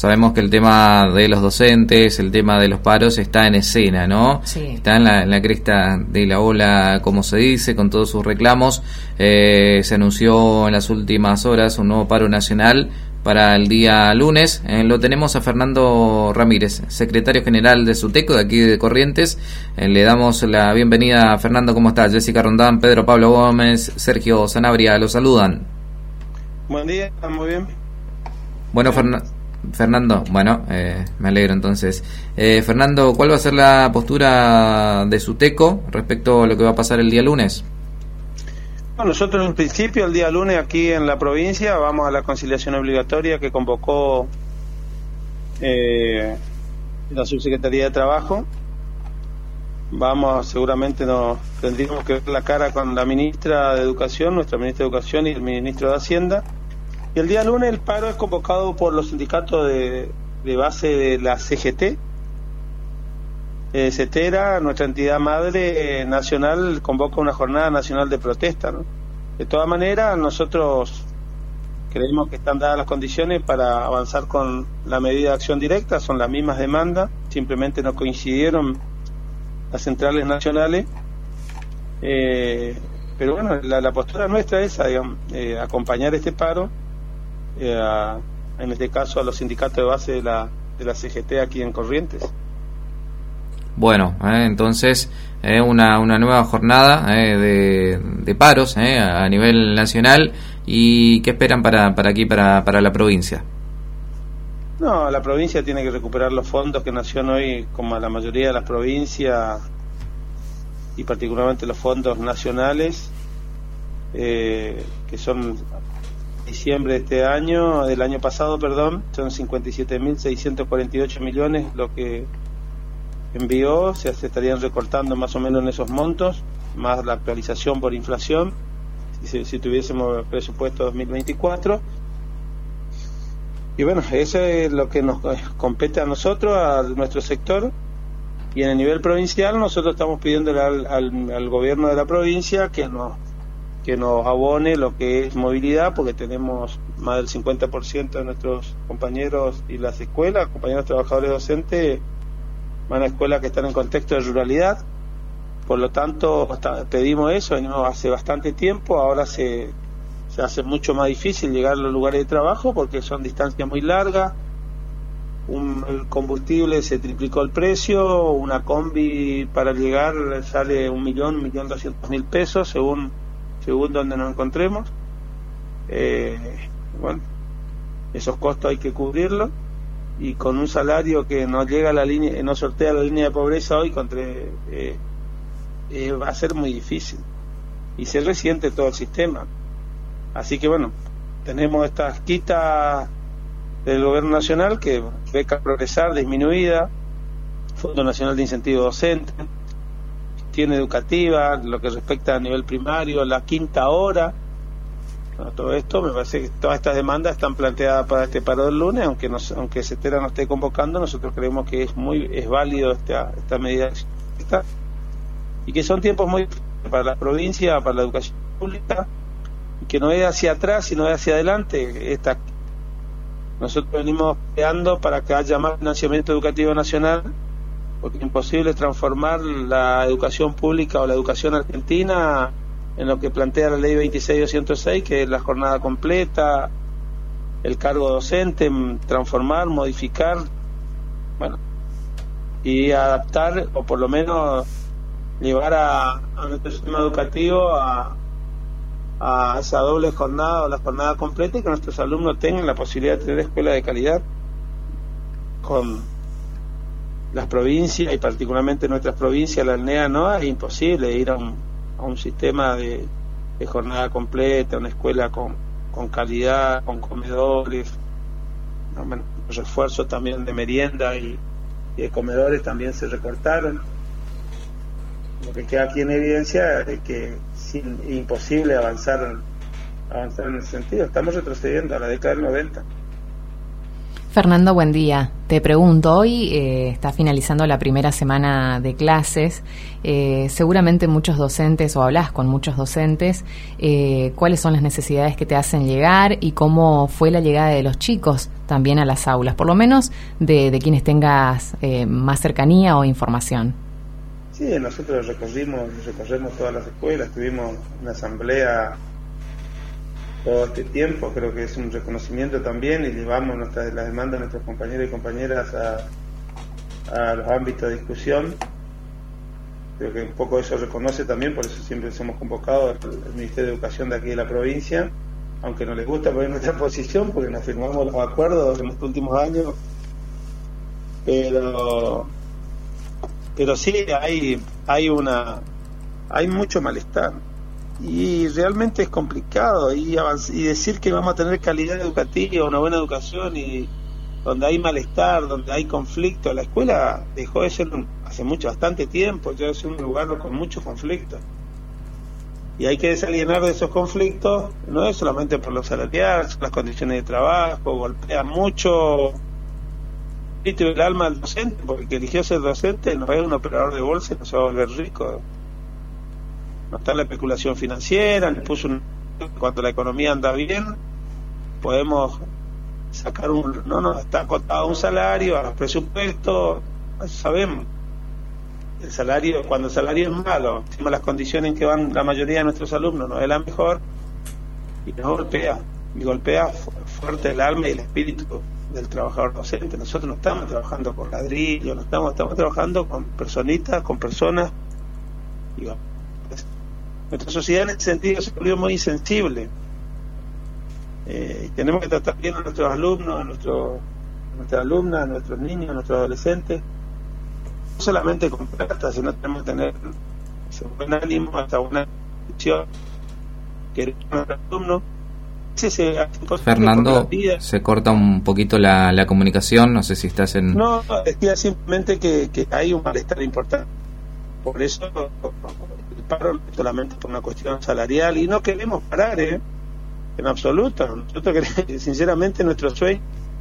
sabemos que el tema de los docentes, el tema de los paros está en escena, ¿no? Sí. Está en la cresta de la ola, como se dice, con todos sus reclamos. Se anunció en las últimas horas un nuevo paro nacional para el día lunes. Lo tenemos a Fernando Ramírez, secretario general de SUTECO, de aquí de Corrientes. Le damos la bienvenida a Fernando. ¿Cómo está? Jessica Rondán, Pedro Pablo Gómez, Sergio Sanabria, lo saludan. Buen día, muy bien. Bueno, Fernando, bueno, me alegro entonces. Fernando, ¿cuál va a ser la postura de SUTECO respecto a lo que va a pasar el día lunes? Bueno, nosotros en principio el día lunes aquí en la provincia vamos a la conciliación obligatoria que convocó la Subsecretaría de Trabajo. Seguramente nos tendríamos que ver la cara con la ministra de Educación, nuestra ministra de Educación y el ministro de Hacienda. Y el día lunes el paro es convocado por los sindicatos de base de la CGT. CETERA, nuestra entidad madre nacional, convoca una jornada nacional de protesta, ¿no? De todas maneras, nosotros creemos que están dadas las condiciones para avanzar con la medida de acción directa, son las mismas demandas, simplemente no coincidieron las centrales nacionales, pero bueno, la postura nuestra es esa, digamos, acompañar este paro, en este caso a los sindicatos de base de la CGT aquí en Corrientes. Bueno, entonces una nueva jornada de paros a nivel nacional. ¿Y qué esperan para aquí, para la provincia? No, la provincia tiene que recuperar los fondos que Nación hoy, como la mayoría de las provincias, y particularmente los fondos nacionales, que son diciembre del año pasado, son 57.648 millones lo que envió. Se estarían recortando más o menos en esos montos, más la actualización por inflación, si tuviésemos el presupuesto 2024. Y bueno, eso es lo que nos compete a nosotros, a nuestro sector. Y en el nivel provincial nosotros estamos pidiéndole al gobierno de la provincia que nos abone lo que es movilidad, porque tenemos más del 50% de nuestros compañeros y las escuelas, compañeros trabajadores docentes, van a escuelas que están en contexto de ruralidad. Por lo tanto, pedimos eso, venimos hace bastante tiempo. Ahora se hace mucho más difícil llegar a los lugares de trabajo porque son distancias muy largas. El combustible se triplicó el precio, una combi para llegar sale 1.200.000 pesos según donde nos encontremos. Bueno, esos costos hay que cubrirlos, y con un salario que no llega a la línea, no sortea la línea de pobreza hoy, va a ser muy difícil y se resiente todo el sistema. Así que bueno, tenemos estas quitas del gobierno nacional, que beca Progresar disminuida, Fondo Nacional de Incentivo Docente, gestión educativa, lo que respecta a nivel primario, la quinta hora. Bueno, todo esto, me parece que todas estas demandas están planteadas para este paro del lunes, aunque CETERA no esté convocando. Nosotros creemos que es válido esta medida, y que son tiempos muy para la provincia, para la educación pública, y que no es hacia atrás, sino es hacia adelante. Nosotros venimos peleando para que haya más financiamiento educativo nacional, porque es imposible transformar la educación pública o la educación argentina en lo que plantea la ley 26.206, que es la jornada completa, el cargo docente, transformar, modificar, bueno, y adaptar, o por lo menos llevar a nuestro sistema educativo a esa doble jornada o la jornada completa, y que nuestros alumnos tengan la posibilidad de tener escuelas de calidad. Con las provincias, y particularmente nuestras provincias, la ALNEA, no es imposible ir a un sistema de jornada completa, una escuela con calidad, con comedores. Bueno, los refuerzos también de merienda y de comedores también se recortaron. Lo que queda aquí en evidencia es que es imposible avanzar en ese sentido. Estamos retrocediendo a la década del 90. Fernando, buen día. Te pregunto, hoy está finalizando la primera semana de clases. Seguramente muchos docentes, o hablas con muchos docentes, ¿cuáles son las necesidades que te hacen llegar y cómo fue la llegada de los chicos también a las aulas? Por lo menos de quienes tengas más cercanía o información. Sí, nosotros recorremos todas las escuelas, tuvimos una asamblea todo este tiempo, creo que es un reconocimiento también, y llevamos las demandas de nuestros compañeros y compañeras a los ámbitos de discusión. Creo que un poco eso reconoce también, por eso siempre somos convocados al Ministerio de Educación de aquí de la provincia, aunque no les gusta poner nuestra posición porque nos firmamos los acuerdos en estos últimos años, pero sí hay mucho malestar. Y realmente es complicado y decir que vamos a tener calidad educativa, una buena educación, y donde hay malestar, donde hay conflicto. La escuela dejó de ser hace bastante tiempo, ya es un lugar con muchos conflictos, y hay que desalienar de esos conflictos. No es solamente por los salariales, las condiciones de trabajo, golpea mucho el espíritu y el alma del docente, porque el que eligió ser docente no es un operador de bolsa y no se va a volver rico. No está la especulación financiera, le puso cuando la economía anda bien, podemos sacar está acotado un salario a los presupuestos, eso sabemos. El salario, cuando el salario es malo, encima las condiciones en que van la mayoría de nuestros alumnos no es la mejor, y nos golpea fuerte el alma y el espíritu del trabajador docente. Nosotros no estamos trabajando con ladrillos, estamos trabajando con personitas, con personas, y nuestra sociedad en ese sentido se volvió muy insensible. Tenemos que tratar bien a nuestros alumnos, a nuestras alumnas, a nuestros niños, a nuestros adolescentes, no solamente con plata, sino tenemos que tener ese buen ánimo, hasta buena visión, querer a nuestros alumnos. Fernando, se corta un poquito la comunicación, no sé si estás en... No, decía simplemente que hay un malestar importante. Por eso el paro no es solamente por una cuestión salarial, y no queremos parar, en absoluto. Nosotros queremos, sinceramente, nuestro sueño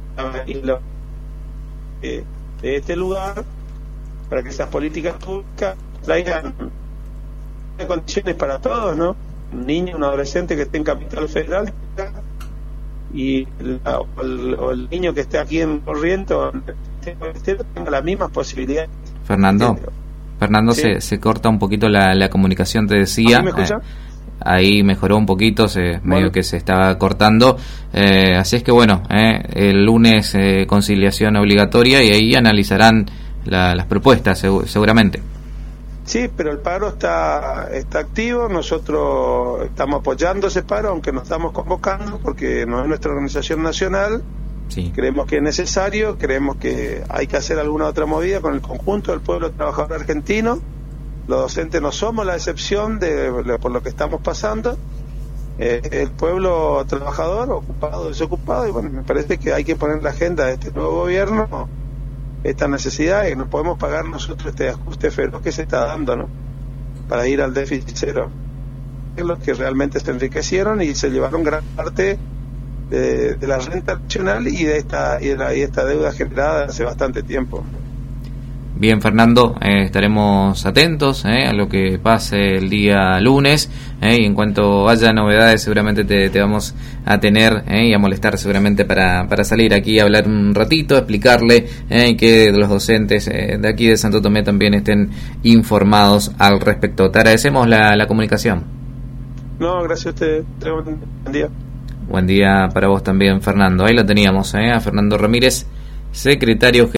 de este lugar, para que esas políticas públicas traigan condiciones para todos, ¿no? Un niño, un adolescente que esté en Capital Federal, y el niño que esté aquí en Corrientes tenga las mismas posibilidades. Fernando, sí. se corta un poquito la comunicación, te decía. ¿Me escucha? Ahí mejoró un poquito, medio que se estaba cortando. Así es que el lunes conciliación obligatoria, y ahí analizarán las propuestas seguramente. Sí, pero el paro está activo. Nosotros estamos apoyando ese paro, aunque no estamos convocando, porque no es nuestra organización nacional. Sí. Creemos que es necesario, creemos que hay que hacer alguna otra movida con el conjunto del pueblo trabajador argentino. Los docentes no somos la excepción por lo que estamos pasando. El pueblo trabajador, ocupado, desocupado, y me parece que hay que poner en la agenda de este nuevo gobierno esta necesidad, que no podemos pagar nosotros este ajuste feroz que se está dando, ¿no?, para ir al déficit cero. Es los que realmente se enriquecieron y se llevaron gran parte de la renta nacional y de esta deuda generada hace bastante tiempo. Bien, Fernando, estaremos atentos a lo que pase el día lunes, y en cuanto haya novedades seguramente te vamos a tener y a molestar seguramente para salir aquí a hablar un ratito, explicarle que los docentes de aquí de Santo Tomé también estén informados al respecto. Te agradecemos la comunicación. No, gracias a usted. Buen día. Buen día para vos también, Fernando. Ahí lo teníamos, a Fernando Ramírez, secretario